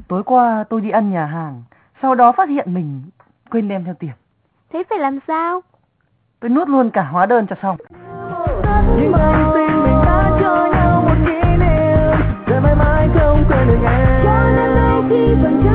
Tối qua tôi đi ăn nhà hàng, sau đó phát hiện mình quên đem theo tiền. Thế phải làm sao? Tôi nuốt luôn cả hóa đơn cho xong. Nhưng anh tin mình đã cho nhau một kỷ niệm để mãi mãi không quên được em. Cho nên đôi khi vẫn